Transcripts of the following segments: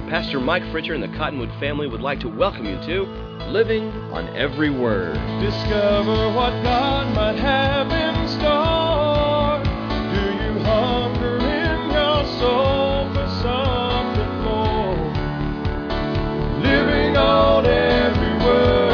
Pastor Mike Fritcher and the Cottonwood family would like to welcome you to Living on Every Word. Discover what God might have in store. Do you hunger in your soul for something more? Living on every word.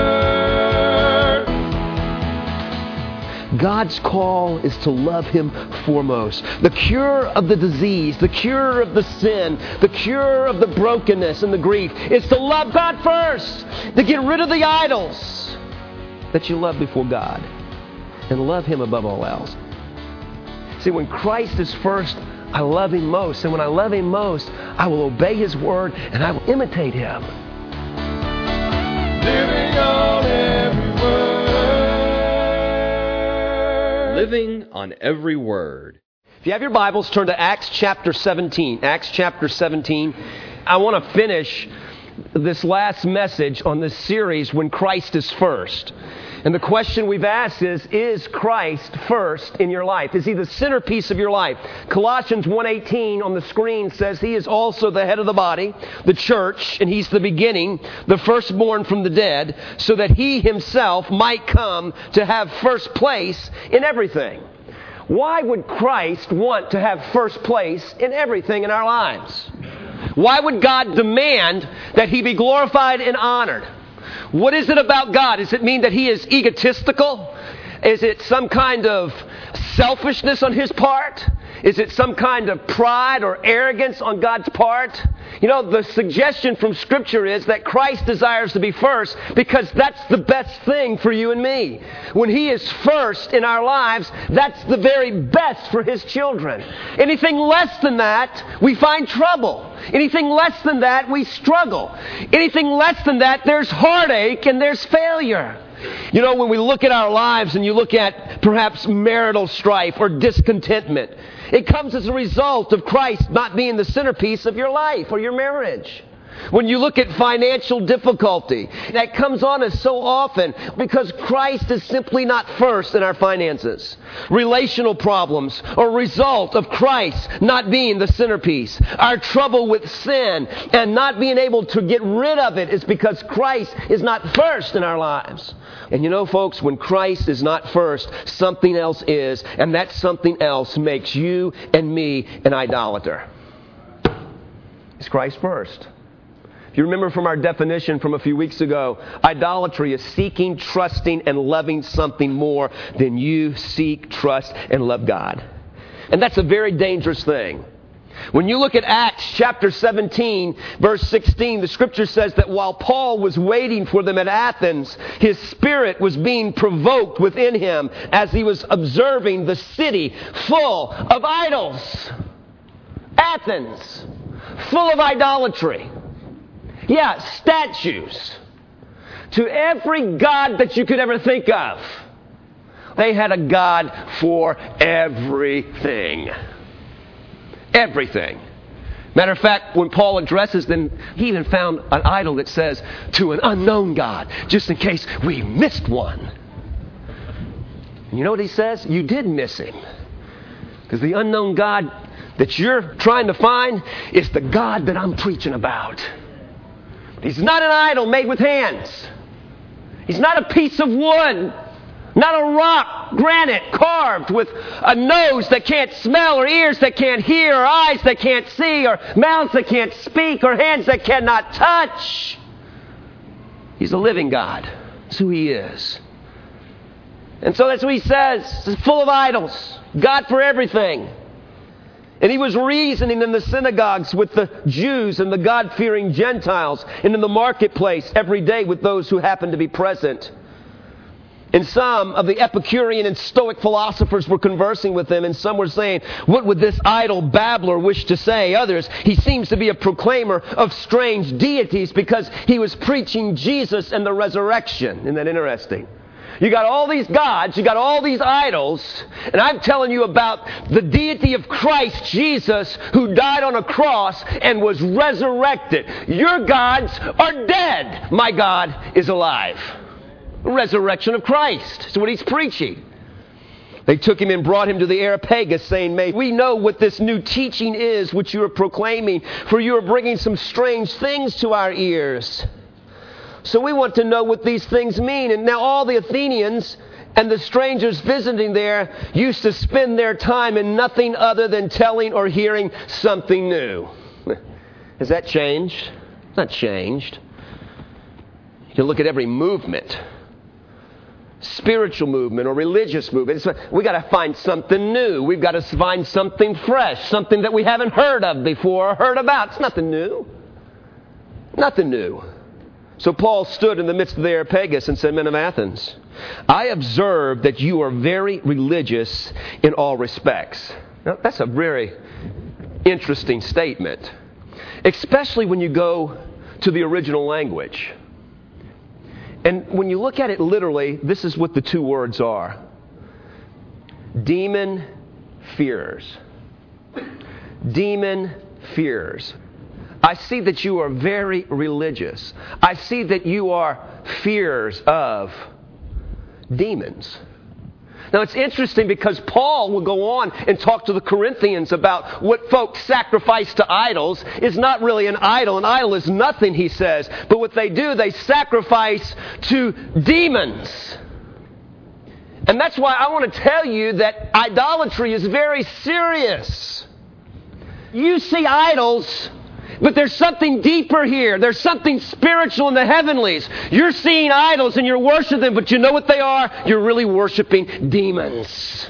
God's call is to love Him foremost. The cure of the disease, the cure of the sin, the cure of the brokenness and the grief is to love God first, to get rid of the idols that you love before God and love Him above all else. See, when Christ is first, I love Him most. And when I love Him most, I will obey His word and I will imitate Him. Living on every word. Living on Every Word. If you have your Bibles, turn to Acts chapter 17. Acts chapter 17. I want to finish this last message on this series, When Christ is First. And the question we've asked is Christ first in your life? Is He the centerpiece of your life? Colossians 1:18 on the screen says He is also the head of the body, the church, and He's the beginning, the firstborn from the dead, so that He Himself might come to have first place in everything. Why would Christ want to have first place in everything in our lives? Why would God demand that He be glorified and honored? What is it about God? Does it mean that He is egotistical? Is it some kind of selfishness on His part? Is it some kind of pride or arrogance on God's part? You know, the suggestion from Scripture is that Christ desires to be first because that's the best thing for you and me. When He is first in our lives, that's the very best for His children. Anything less than that, we find trouble. Anything less than that, we struggle. Anything less than that, there's heartache and there's failure. You know, when we look at our lives and you look at perhaps marital strife or discontentment, it comes as a result of Christ not being the centerpiece of your life or your marriage. When you look at financial difficulty, that comes on us so often because Christ is simply not first in our finances. Relational problems are a result of Christ not being the centerpiece. Our trouble with sin and not being able to get rid of it is because Christ is not first in our lives. And you know, folks, when Christ is not first, something else is, and that something else makes you and me an idolater. Is Christ first? You remember from our definition from a few weeks ago, idolatry is seeking, trusting, and loving something more than you seek, trust, and love God. And that's a very dangerous thing. When you look at Acts chapter 17, verse 16, the Scripture says that while Paul was waiting for them at Athens, his spirit was being provoked within him as he was observing the city full of idols. Athens, full of idolatry. Yeah, statues to every god that you could ever think of. They had a god for everything. Everything. Matter of fact, when Paul addresses them, he even found an idol that says, to an unknown God, just in case we missed one. And you know what he says? You did miss him. Because the unknown God that you're trying to find is the God that I'm preaching about. He's not an idol made with hands. He's not a piece of wood. Not a rock, granite, carved with a nose that can't smell, or ears that can't hear, or eyes that can't see, or mouths that can't speak, or hands that cannot touch. He's a living God. That's who He is. And so that's what he says. It's full of idols. God for everything. And he was reasoning in the synagogues with the Jews and the God-fearing Gentiles, and in the marketplace every day with those who happened to be present. And some of the Epicurean and Stoic philosophers were conversing with him, and some were saying, what would this idle babbler wish to say? Others, he seems to be a proclaimer of strange deities because he was preaching Jesus and the resurrection. Isn't that interesting? You got all these gods, you got all these idols, and I'm telling you about the deity of Christ Jesus, who died on a cross and was resurrected. Your gods are dead. My God is alive. The resurrection of Christ is what he's preaching. They took him and brought him to the Areopagus, saying, "May we know what this new teaching is which you are proclaiming, for you are bringing some strange things to our ears." So we want to know what these things mean. And now all the Athenians and the strangers visiting there used to spend their time in nothing other than telling or hearing something new. Has that changed? It's not changed. You can look at every movement, spiritual movement or religious movement. We got to find something new. We've got to find something fresh, something that we haven't heard of before or heard about. It's nothing new. Nothing new. So Paul stood in the midst of the Areopagus and said, "Men of Athens, I observe that you are very religious in all respects." Now, that's a very interesting statement, especially when you go to the original language. And when you look at it literally, this is what the two words are. Demon fears. Demon fears. I see that you are very religious. I see that you are fears of demons. Now it's interesting because Paul will go on and talk to the Corinthians about what folks sacrifice to idols is not really an idol. An idol is nothing, he says. But what they do, they sacrifice to demons. And that's why I want to tell you that idolatry is very serious. You see idols, but there's something deeper here. There's something spiritual in the heavenlies. You're seeing idols and you're worshiping them, but you know what they are? You're really worshiping demons.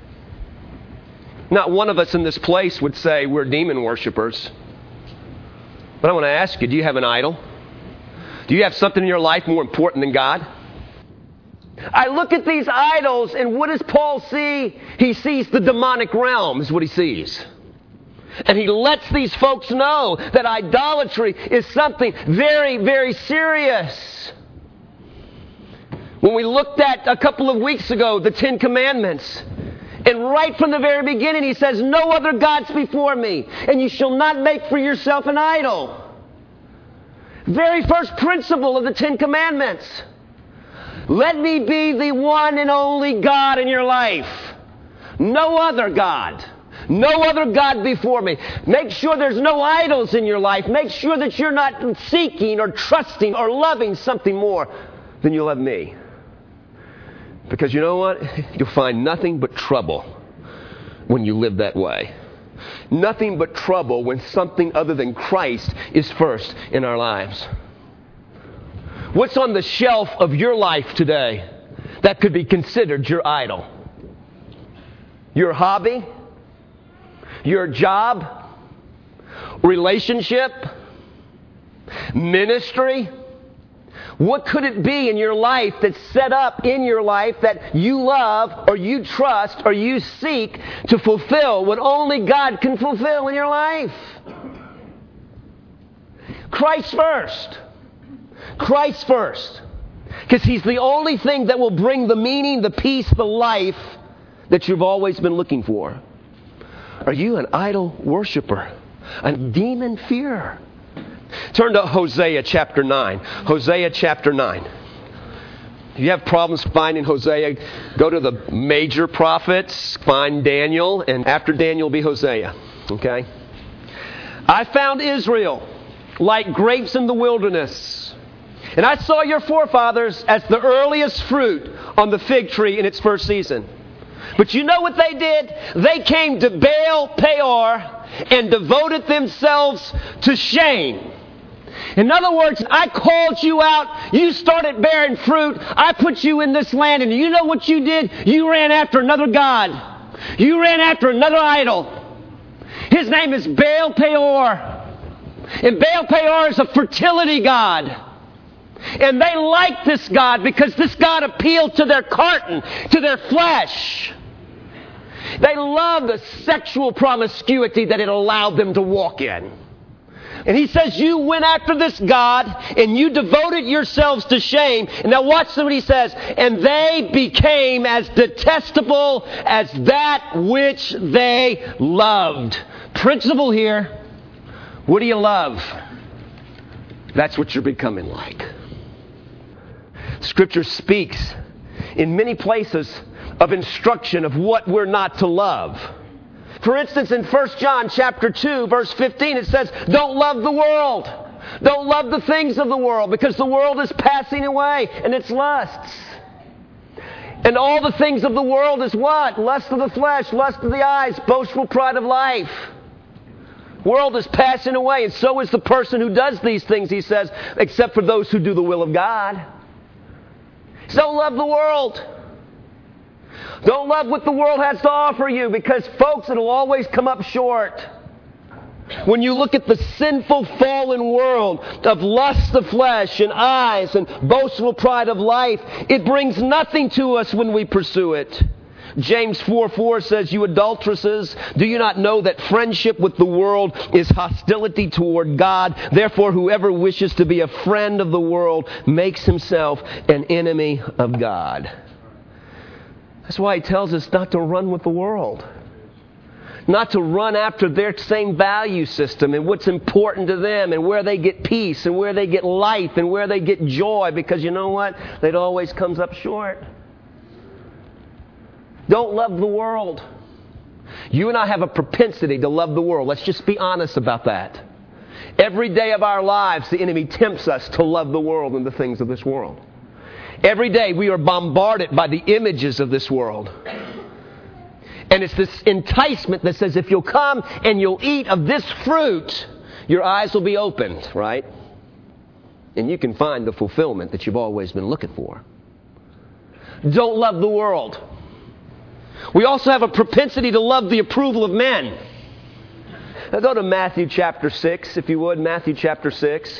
Not one of us in this place would say we're demon worshipers. But I want to ask you, do you have an idol? Do you have something in your life more important than God? I look at these idols, and what does Paul see? He sees the demonic realm is what he sees. And he lets these folks know that idolatry is something very, very serious. When we looked at a couple of weeks ago, the 10 Commandments, and right from the very beginning he says, "No other gods before me, and you shall not make for yourself an idol." Very first principle of the 10 Commandments. Let me be the one and only God in your life. No other God. No other God before me. Make sure there's no idols in your life. Make sure that you're not seeking or trusting or loving something more than you love me. Because you know what? You'll find nothing but trouble when you live that way. Nothing but trouble when something other than Christ is first in our lives. What's on the shelf of your life today that could be considered your idol? Your hobby? Your job, relationship, ministry? What could it be in your life that's set up in your life that you love or you trust or you seek to fulfill what only God can fulfill in your life? Christ first. Christ first. Because He's the only thing that will bring the meaning, the peace, the life that you've always been looking for. Are you an idol worshiper? A demon fearer? Turn to Hosea chapter 9. Hosea chapter 9. If you have problems finding Hosea, go to the major prophets, find Daniel, and after Daniel will be Hosea. Okay? I found Israel like grapes in the wilderness. And I saw your forefathers as the earliest fruit on the fig tree in its first season. But you know what they did? They came to Baal Peor and devoted themselves to shame. In other words, I called you out. You started bearing fruit. I put you in this land. And you know what you did? You ran after another god. You ran after another idol. His name is Baal Peor. And Baal Peor is a fertility god. And they liked this God because this God appealed to their carton, to their flesh. They loved the sexual promiscuity that it allowed them to walk in. And he says, you went after this God and you devoted yourselves to shame. And now watch what he says. And they became as detestable as that which they loved. Principle here. What do you love? That's what you're becoming like. Scripture speaks in many places of instruction of what we're not to love. For instance, in 1 John chapter 2, verse 15, it says, don't love the world. Don't love the things of the world, because the world is passing away and its lusts. And all the things of the world is what? Lust of the flesh, lust of the eyes, boastful pride of life. World is passing away, and so is the person who does these things, he says, except for those who do the will of God. So don't love the world. Don't love what the world has to offer you, because, folks, it'll always come up short. When you look at the sinful, fallen world of lust of flesh and eyes and boastful pride of life, it brings nothing to us when we pursue it. James 4:4 says, you adulteresses, do you not know that friendship with the world is hostility toward God? Therefore, whoever wishes to be a friend of the world makes himself an enemy of God. That's why he tells us not to run with the world. Not to run after their same value system and what's important to them and where they get peace and where they get life and where they get joy, because you know what? It always comes up short. Don't love the world. You and I have a propensity to love the world. Let's just be honest about that. Every day of our lives, the enemy tempts us to love the world and the things of this world. Every day we are bombarded by the images of this world. And it's this enticement that says if you'll come and you'll eat of this fruit, your eyes will be opened, right? And you can find the fulfillment that you've always been looking for. Don't love the world. We also have a propensity to love the approval of men. Now go to Matthew chapter 6, if you would. Matthew chapter 6.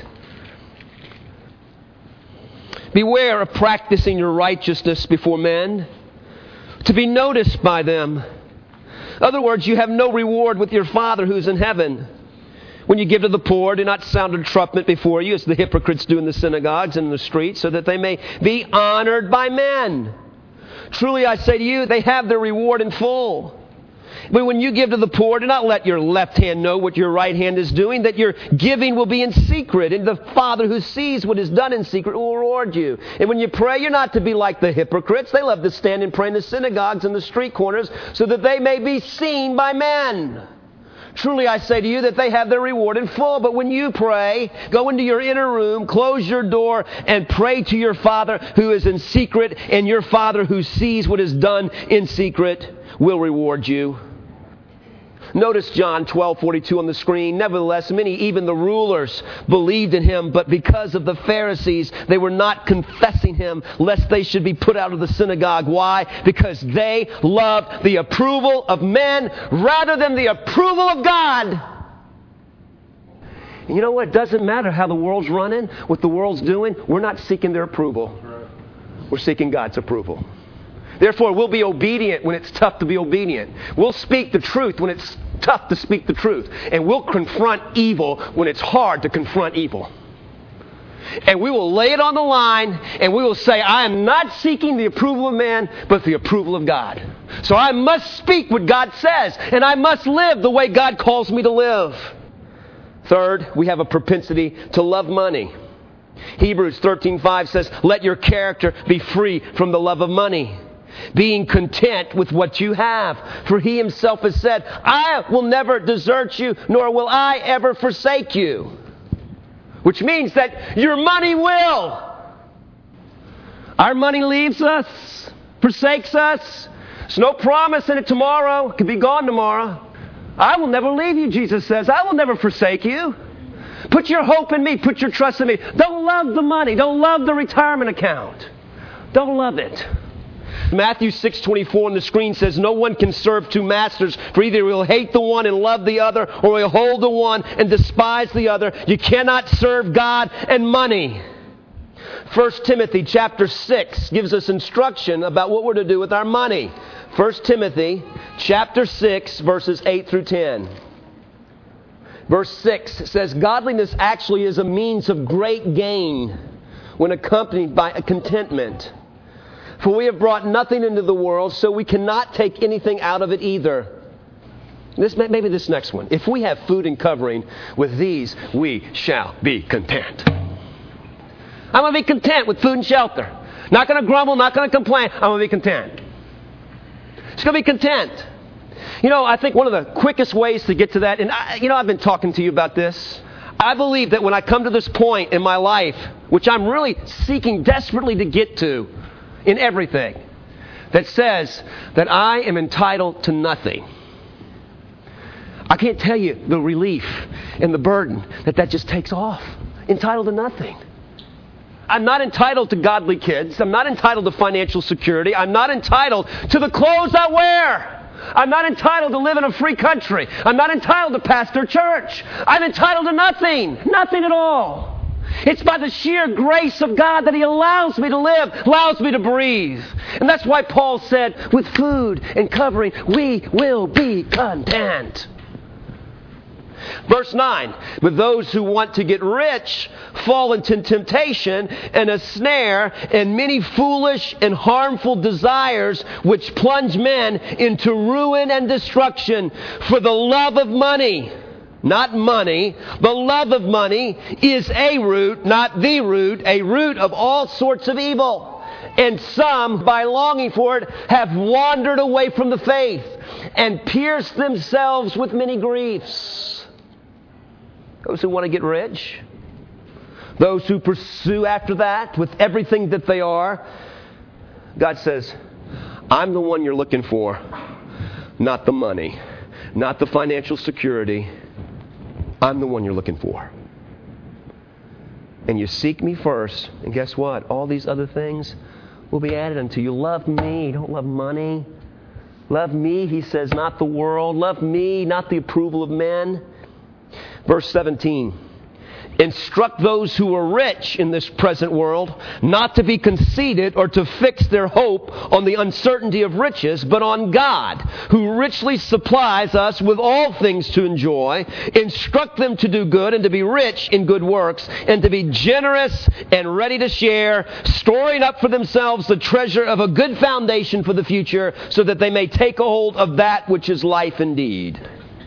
Beware of practicing your righteousness before men, to be noticed by them. In other words, you have no reward with your Father who's in heaven. When you give to the poor, do not sound a trumpet before you, as the hypocrites do in the synagogues and in the streets, so that they may be honored by men. Truly I say to you, they have their reward in full. But when you give to the poor, do not let your left hand know what your right hand is doing, that your giving will be in secret, and the Father who sees what is done in secret will reward you. And when you pray, you're not to be like the hypocrites. They love to stand and pray in the synagogues and the street corners, so that they may be seen by men. Truly I say to you that they have their reward in full. But when you pray, go into your inner room, close your door, and pray to your Father who is in secret, and your Father who sees what is done in secret will reward you. Notice John 12:42 on the screen. Nevertheless, many, even the rulers, believed in him, but because of the Pharisees, they were not confessing him, lest they should be put out of the synagogue. Why? Because they loved the approval of men rather than the approval of God. And you know what? It doesn't matter how the world's running, what the world's doing. We're not seeking their approval. We're seeking God's approval. Therefore, we'll be obedient when it's tough to be obedient. We'll speak the truth when it's tough to speak the truth. And we'll confront evil when it's hard to confront evil. And we will lay it on the line, and we will say, I am not seeking the approval of man, but the approval of God. So I must speak what God says, and I must live the way God calls me to live. Third, we have a propensity to love money. Hebrews 13:5 says, let your character be free from the love of money, being content with what you have. For he himself has said, I will never desert you, nor will I ever forsake you. Which means that your money will. Our money leaves us, forsakes us. There's no promise in it tomorrow. It could be gone tomorrow. I will never leave you, Jesus says. I will never forsake you. Put your hope in me. Put your trust in me. Don't love the money. Don't love the retirement account. Don't love it. Matthew 6:24 on the screen says, no one can serve two masters, for either he will hate the one and love the other, or he'll hold the one and despise the other. You cannot serve God and money. 1 Timothy chapter 6 gives us instruction about what we're to do with our money. 1 Timothy chapter 6, verses 8 through 10. Verse 6 says, godliness actually is a means of great gain when accompanied by a contentment. For we have brought nothing into the world, so we cannot take anything out of it either. Maybe this next one. If we have food and covering, with these we shall be content. I'm going to be content with food and shelter. Not going to grumble, not going to complain. I'm going to be content. It's going to be content. You know, I think one of the quickest ways to get to that, and I've been talking to you about this. I believe that when I come to this point in my life, which I'm really seeking desperately to get to in everything, that says that I am entitled to nothing. I can't tell you the relief and the burden that just takes off. Entitled to nothing. I'm not entitled to godly kids. I'm not entitled to financial security. I'm not entitled to the clothes I wear. I'm not entitled to live in a free country. I'm not entitled to pastor a church. I'm entitled to nothing. Nothing at all. It's by the sheer grace of God that He allows me to live, allows me to breathe. And that's why Paul said, with food and covering, we will be content. Verse 9, but those who want to get rich fall into temptation and a snare and many foolish and harmful desires which plunge men into ruin and destruction. For the love of money, not money, the love of money is a root, not the root, a root of all sorts of evil. And some, by longing for it, have wandered away from the faith and pierced themselves with many griefs. Those who want to get rich, those who pursue after that with everything that they are, God says, I'm the one you're looking for, not the money, not the financial security. I'm the one you're looking for. And you seek me first, and guess what? All these other things will be added unto you. Love me, don't love money. Love me, He says, not the world. Love me, not the approval of men. Verse 17, instruct those who are rich in this present world not to be conceited or to fix their hope on the uncertainty of riches, but on God, who richly supplies us with all things to enjoy. Instruct them to do good and to be rich in good works and to be generous and ready to share, storing up for themselves the treasure of a good foundation for the future, so that they may take a hold of that which is life indeed.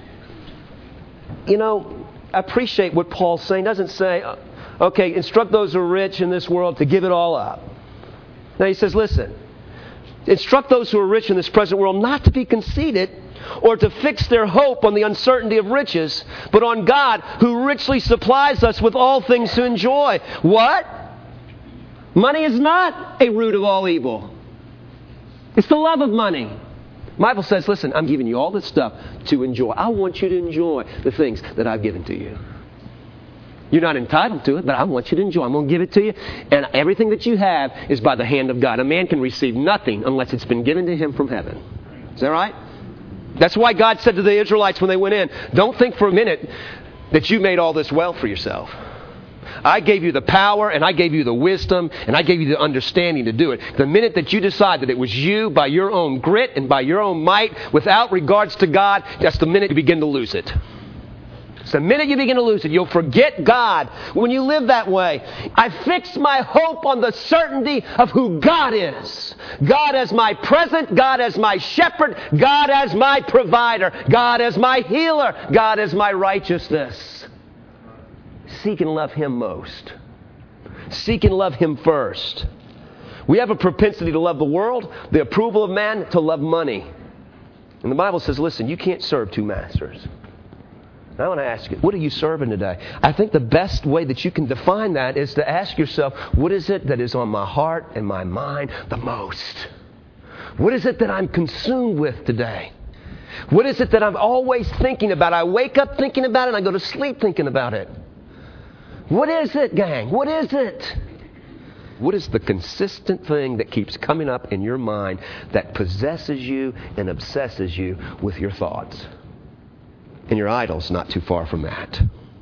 You know, I appreciate what Paul's saying. He doesn't say, okay, instruct those who are rich in this world to give it all up. Now he says, listen, instruct those who are rich in this present world not to be conceited or to fix their hope on the uncertainty of riches, but on God, who richly supplies us with all things to enjoy. What? Money is not a root of all evil. It's the love of money. The Bible says, listen, I'm giving you all this stuff to enjoy. I want you to enjoy the things that I've given to you. You're not entitled to it, but I want you to enjoy. I'm going to give it to you. And everything that you have is by the hand of God. A man can receive nothing unless it's been given to him from heaven. Is that right? That's why God said to the Israelites when they went in, don't think for a minute that you made all this wealth for yourself. I gave you the power, and I gave you the wisdom, and I gave you the understanding to do it. The minute that you decide that it was you, by your own grit and by your own might, without regards to God, that's the minute you begin to lose it. It's the minute you begin to lose it. You'll forget God when you live that way. I fix my hope on the certainty of who God is. God as my present, God as my shepherd, God as my provider, God as my healer, God as my righteousness. Seek and love Him most. Seek and love Him first. We have a propensity to love the world, the approval of man, to love money. And the Bible says, listen, you can't serve two masters. Now I want to ask you, what are you serving today? I think the best way that you can define that is to ask yourself, what is it that is on my heart and my mind the most? What is it that I'm consumed with today? What is it that I'm always thinking about? I wake up thinking about it and I go to sleep thinking about it. What is it, gang? What is it? What is the consistent thing that keeps coming up in your mind that possesses you and obsesses you with your thoughts? And your idol's not too far from that.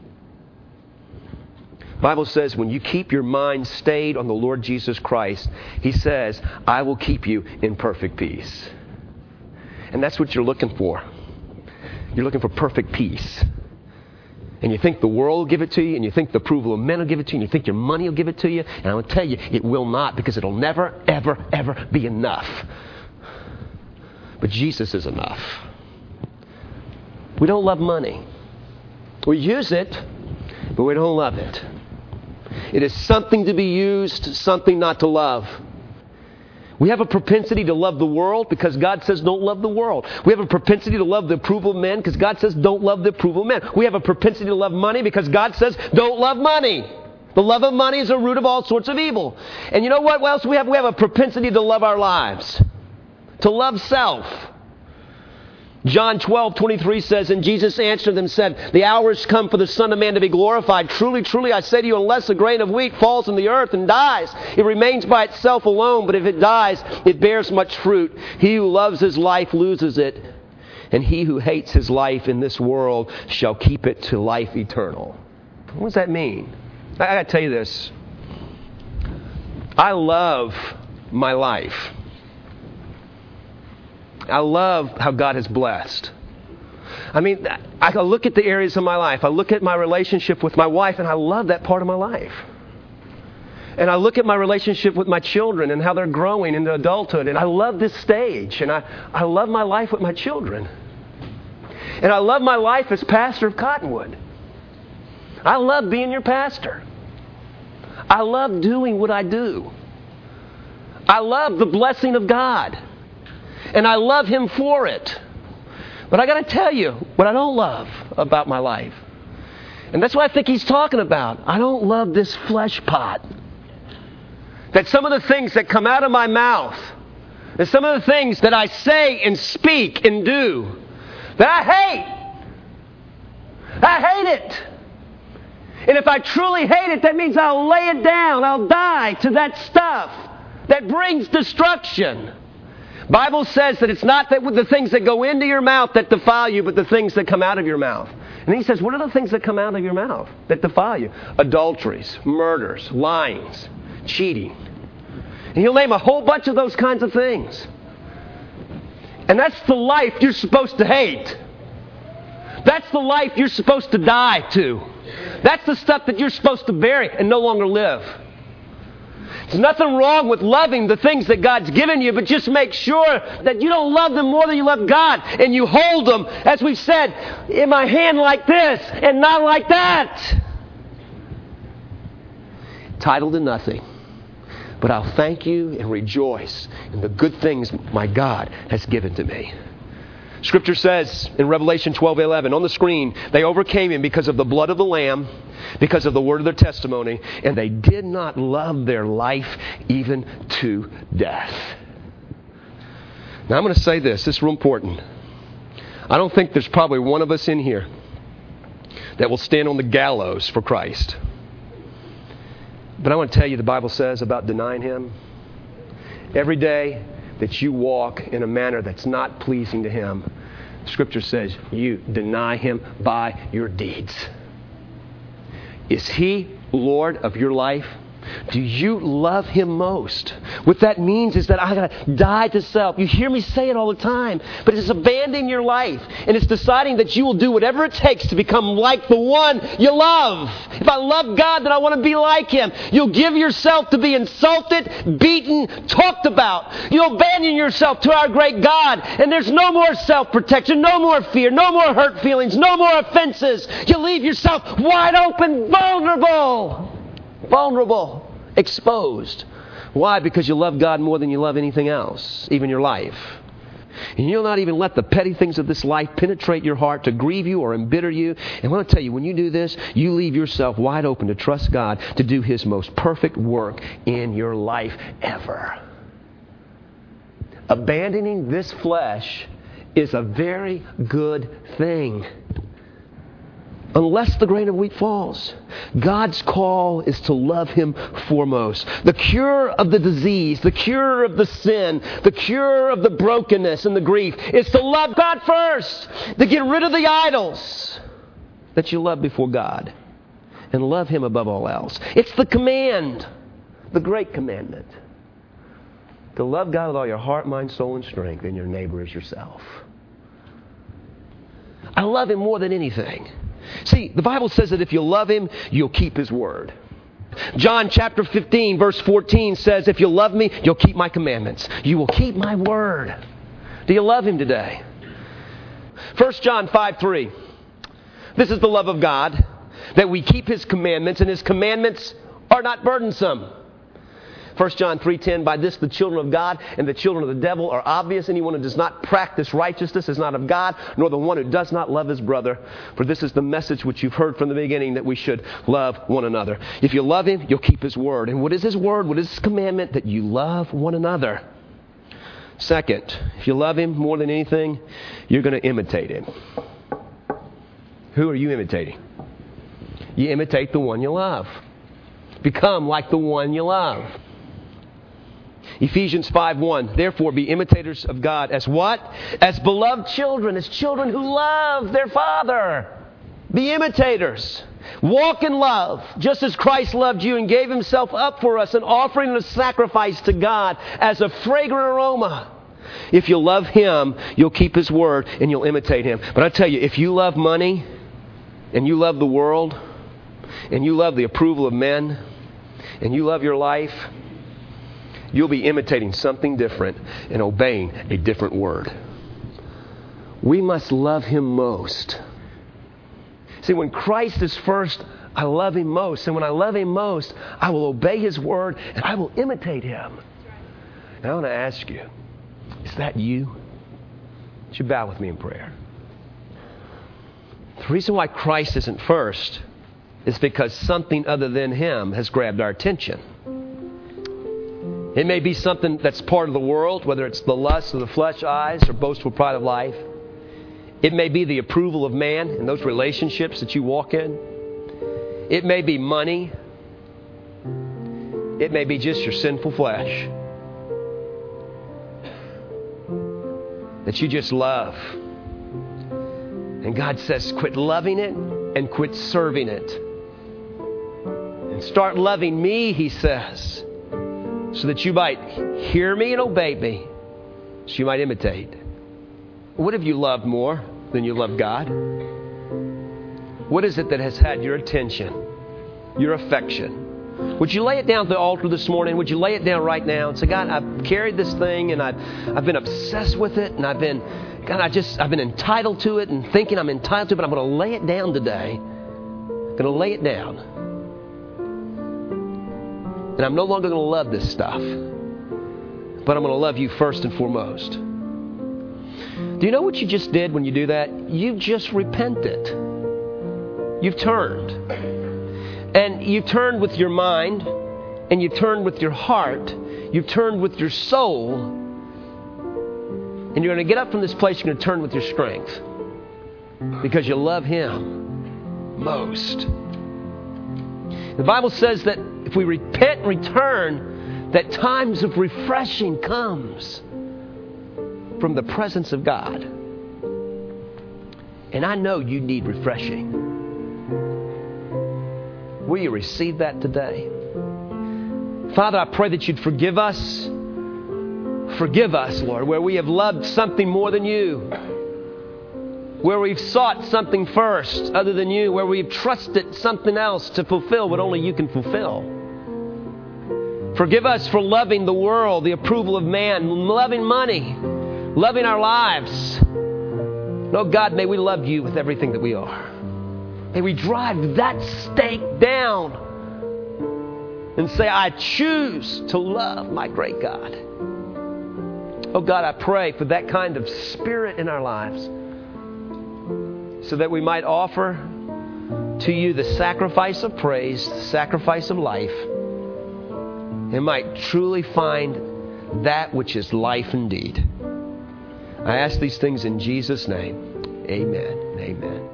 The Bible says when you keep your mind stayed on the Lord Jesus Christ, He says, I will keep you in perfect peace. And that's what you're looking for. You're looking for perfect peace. And you think the world will give it to you, and you think the approval of men will give it to you, and you think your money will give it to you. And I will tell you, it will not, because it'll never, ever, ever be enough. But Jesus is enough. We don't love money. We use it, but we don't love it. It is something to be used, something not to love. We have a propensity to love the world because God says don't love the world. We have a propensity to love the approval of men because God says don't love the approval of men. We have a propensity to love money because God says don't love money. The love of money is the root of all sorts of evil. And you know what else we have? We have a propensity to love our lives, to love self. John 12:23 says, and Jesus answered them and said, the hour has come for the Son of Man to be glorified. Truly, truly, I say to you, unless a grain of wheat falls in the earth and dies, it remains by itself alone. But if it dies, it bears much fruit. He who loves his life loses it. And he who hates his life in this world shall keep it to life eternal. What does that mean? I got to tell you this. I love my life. I love how God has blessed. I mean, I look at the areas of my life. I look at my relationship with my wife, and I love that part of my life. And I look at my relationship with my children and how they're growing into adulthood, and I love this stage, and I love my life with my children. And I love my life as pastor of Cottonwood. I love being your pastor. I love doing what I do. I love the blessing of God. And I love Him for it. But I got to tell you what I don't love about my life. And that's what I think He's talking about. I don't love this flesh pot. That some of the things that come out of my mouth, and some of the things that I say and speak and do, that I hate. I hate it. And if I truly hate it, that means I'll lay it down. I'll die to that stuff that brings destruction. Bible says that it's not that the things that go into your mouth that defile you, but the things that come out of your mouth. And He says, what are the things that come out of your mouth that defile you? Adulteries, murders, lyings, cheating. And He'll name a whole bunch of those kinds of things. And that's the life you're supposed to hate. That's the life you're supposed to die to. That's the stuff that you're supposed to bury and no longer live. There's nothing wrong with loving the things that God's given you, but just make sure that you don't love them more than you love God. And you hold them, as we've said, in my hand like this and not like that. Title to nothing. But I'll thank you and rejoice in the good things my God has given to me. Scripture says in Revelation 12:11 on the screen, they overcame Him because of the blood of the Lamb, because of the word of their testimony, and they did not love their life even to death. Now I'm going to say this. This is real important. I don't think there's probably one of us in here that will stand on the gallows for Christ. But I want to tell you the Bible says about denying Him. Every day that you walk in a manner that's not pleasing to Him, Scripture says you deny Him by your deeds. Is He Lord of your life? Do you love Him most? What that means is that I got to die to self. You hear me say it all the time, but it's abandoning your life, and it's deciding that you will do whatever it takes to become like the one you love. If I love God, then I want to be like Him. You'll give yourself to be insulted, beaten, talked about. You'll abandon yourself to our great God, and there's no more self-protection, no more fear, no more hurt feelings, no more offenses. You leave yourself wide open, vulnerable, exposed. Why? Because you love God more than you love anything else, even your life. And you'll not even let the petty things of this life penetrate your heart to grieve you or embitter you. And I want to tell you, when you do this, you leave yourself wide open to trust God to do His most perfect work in your life ever. Abandoning this flesh is a very good thing. Unless the grain of wheat falls. God's call is to love Him foremost. The cure of the disease, the cure of the sin, the cure of the brokenness and the grief is to love God first. To get rid of the idols that you love before God. And love Him above all else. It's the command, the great commandment. To love God with all your heart, mind, soul, and strength, and your neighbor as yourself. I love Him more than anything. See, the Bible says that if you love Him, you'll keep His word. John chapter 15, verse 14 says, if you love me, you'll keep my commandments. You will keep my word. Do you love Him today? 1 John 5:3. This is the love of God, that we keep His commandments, and His commandments are not burdensome. 1 John 3:10, by this the children of God and the children of the devil are obvious. Anyone who does not practice righteousness is not of God, nor the one who does not love his brother. For this is the message which you've heard from the beginning, that we should love one another. If you love him, you'll keep his word. And what is his word? What is his commandment? That you love one another. Second, if you love him more than anything, you're going to imitate him. Who are you imitating? You imitate the one you love. Become like the one you love. Ephesians 5:1, therefore be imitators of God as what? As beloved children, as children who love their Father. Be imitators. Walk in love, just as Christ loved you and gave himself up for us, an offering and a sacrifice to God as a fragrant aroma. If you love him, you'll keep his word and you'll imitate him. But I tell you, if you love money and you love the world and you love the approval of men and you love your life, you'll be imitating something different and obeying a different word. We must love him most. See, when Christ is first, I love him most. And when I love him most, I will obey his word and I will imitate him. And I want to ask you, is that you? Would you bow with me in prayer? The reason why Christ isn't first is because something other than him has grabbed our attention. It may be something that's part of the world, whether it's the lust of the flesh, eyes, or boastful pride of life. It may be the approval of man in those relationships that you walk in. It may be money. It may be just your sinful flesh that you just love. And God says, quit loving it and quit serving it. And start loving me, he says, so that you might hear me and obey me, so you might imitate. What have you loved more than you love God? What is it that has had your attention, your affection? Would you lay it down at the altar this morning? Would you lay it down right now and say, God, I've carried this thing and I've been obsessed with it, and I've been entitled to it and thinking I'm entitled to it, but I'm going to lay it down today. I'm going to lay it down. And I'm no longer going to love this stuff, but I'm going to love you first and foremost. Do you know what you just did when you do that? You just repented. You've turned. And you turned with your mind, and you turned with your heart, you turned with your soul, and you're going to get up from this place, you're going to turn with your strength, because you love him most. The Bible says that if we repent and return, that times of refreshing comes from the presence of God. And I know you need refreshing. Will you receive that today? Father, I pray that you'd forgive us. Forgive us, Lord, where we have loved something more than you. Where we've sought something first other than you. Where we've trusted something else to fulfill what only you can fulfill. Forgive us for loving the world, the approval of man, loving money, loving our lives. No, God, may we love you with everything that we are. May we drive that stake down and say, I choose to love my great God. Oh God, I pray for that kind of spirit in our lives so that we might offer to you the sacrifice of praise, the sacrifice of life, and might truly find that which is life indeed. I ask these things in Jesus' name. Amen and amen.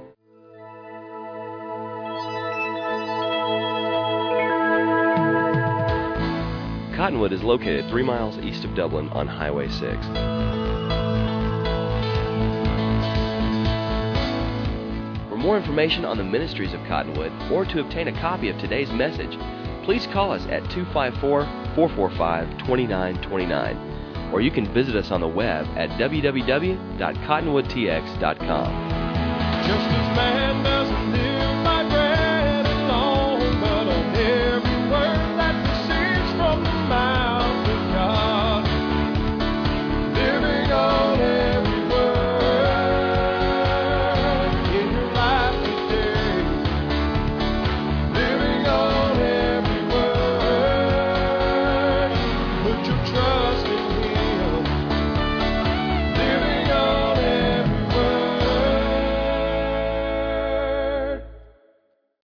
Cottonwood is located 3 miles east of Dublin on Highway 6. For more information on the ministries of Cottonwood or to obtain a copy of today's message, please call us at 254-445-2929, or you can visit us on the web at www.cottonwoodtx.com. Just as man